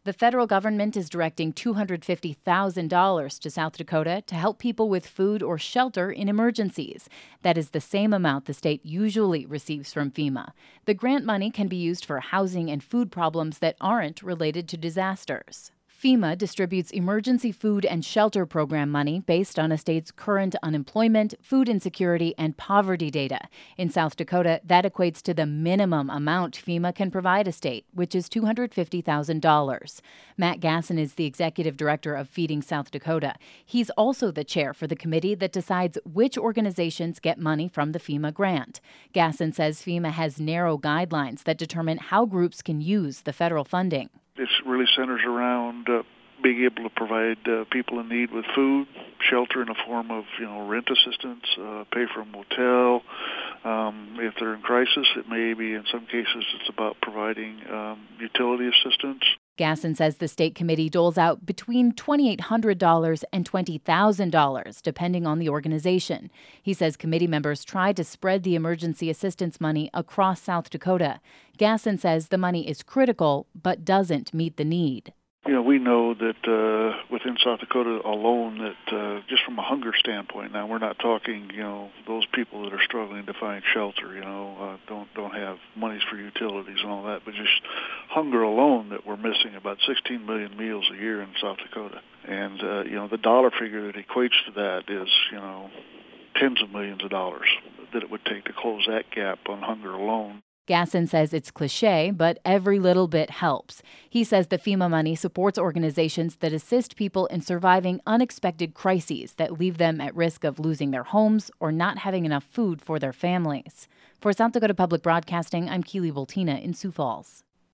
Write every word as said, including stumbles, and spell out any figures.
The federal government is directing two hundred fifty thousand dollars to South Dakota to help people with food or shelter in emergencies. That is the same amount the state usually receives from FEMA. The grant money can be used for housing and food problems that aren't related to disasters. FEMA distributes emergency food and shelter program money based on a state's current unemployment, food insecurity, and poverty data. In South Dakota, that equates to the minimum amount FEMA can provide a state, which is two hundred fifty thousand dollars. Matt Gasson is the executive director of Feeding South Dakota. He's also the chair for the committee that decides which organizations get money from the FEMA grant. Gasson says FEMA has narrow guidelines that determine how groups can use the federal funding. It really centers around uh, being able to provide uh, people in need with food, shelter in the form of, you know, rent assistance, uh, pay for a motel. Um, if they're in crisis, it may be, in some cases, it's about providing um, utility assistance. Gasson says the state committee doles out between two thousand eight hundred dollars and twenty thousand dollars, depending on the organization. He says committee members try to spread the emergency assistance money across South Dakota. Gasson says the money is critical, but doesn't meet the need. You know, we know that uh, within South Dakota alone, that uh, just from a hunger standpoint, now we're not talking, you know, those people that are struggling to find shelter, you know, uh, don't don't have monies for utilities and all that, but just hunger alone, that we're missing about sixteen million meals a year in South Dakota. And, uh, you know, the dollar figure that equates to that is, you know, tens of millions of dollars that it would take to close that gap on hunger alone. Gasson says it's cliche, but every little bit helps. He says the FEMA money supports organizations that assist people in surviving unexpected crises that leave them at risk of losing their homes or not having enough food for their families. For South Dakota Public Broadcasting, I'm Keely Voltina in Sioux Falls.